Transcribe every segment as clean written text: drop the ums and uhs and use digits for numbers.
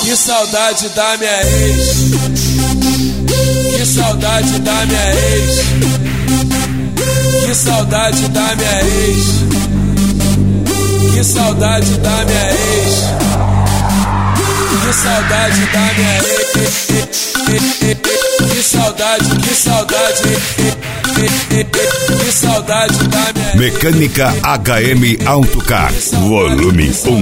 Que saudade da minha ex. Que saudade da minha ex. Que saudade da minha ex. Que saudade da minha ex. Que saudade da minha ex. Que saudade, que saudade. Que saudade da minha ex. Mecânica HM Autocar, volume 1.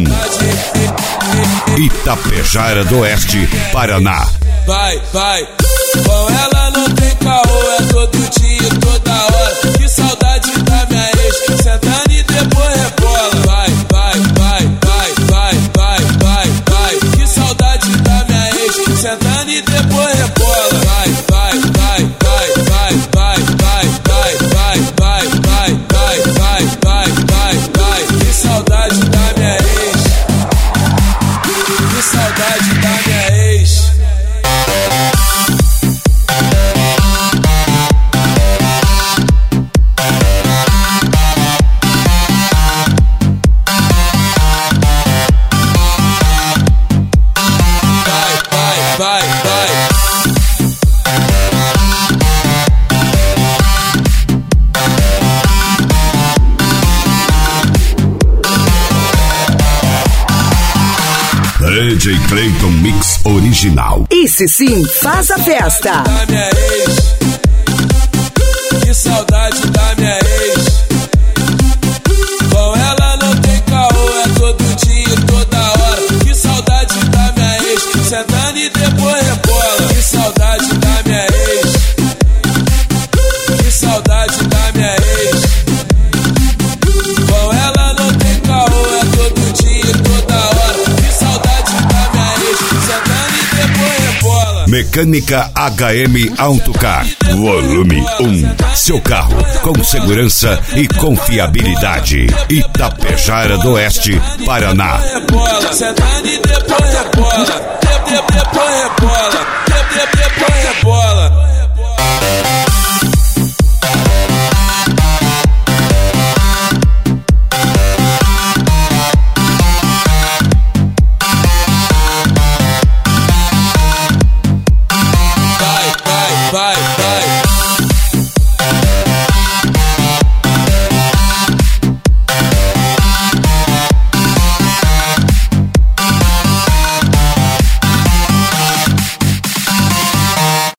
Itapejara do Oeste, Paraná. Vai, vai, com ela não tem caô, é todo dia, toda hora. Que saudade da minha ex, sentando e depois rebola. Vai, vai, vai, vai, vai, vai, vai, vai. Que saudade da minha ex, sentando e depois rebola. Vai, vai, vai, vai, vai, vai, vai, vai, vai, vai, vai, vai, vai, vai, vai, vai. Que saudade da minha ex. Que saudade da minha ex. Vai, vai. DJ Clayton Mix Original. Esse sim faz a festa. Da minha ex. Que saudade da minha ex. Com ela não tem caô, é todo dia, toda hora. Que saudade da minha ex, sentando e depois rebola. Que saudade da minha ex. Que saudade da minha ex. Com ela não tem caô, é todo dia, toda hora. Que saudade da minha ex, sentando e depois rebola. Mecânica HM Autocar, volume 1. Seu carro com segurança e confiabilidade. Itapejara do Oeste, Paraná. Sentando e depois rebola. Depois rebola. Depois rebola.